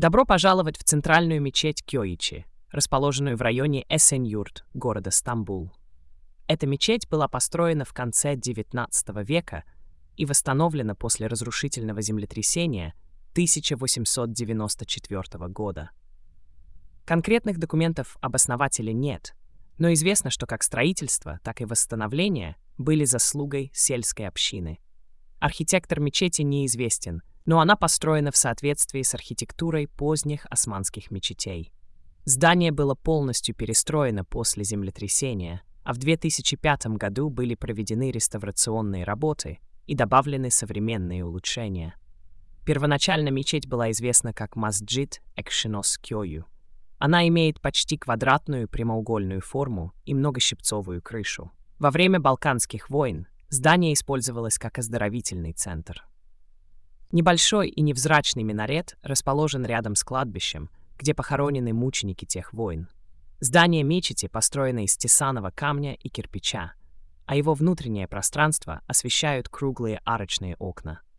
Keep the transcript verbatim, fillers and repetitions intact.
Добро пожаловать в центральную мечеть Кёичи, расположенную в районе Эсенюрт, города Стамбул. Эта мечеть была построена в конце девятнадцатого века и восстановлена после разрушительного землетрясения тысяча восемьсот девяносто четвёртого года. Конкретных документов об основателе нет, но известно, что как строительство, так и восстановление были заслугой сельской общины. Архитектор мечети неизвестен, но она построена в соответствии с архитектурой поздних османских мечетей. Здание было полностью перестроено после землетрясения, а в две тысячи пятом году были проведены реставрационные работы и добавлены современные улучшения. Первоначально мечеть была известна как Масджид Экшинос Кёю. Она имеет почти квадратную прямоугольную форму и многощипцовую крышу. Во время Балканских войн здание использовалось как оздоровительный центр. Небольшой и невзрачный минарет расположен рядом с кладбищем, где похоронены мученики тех войн. Здание мечети построено из тесаного камня и кирпича, а его внутреннее пространство освещают круглые арочные окна.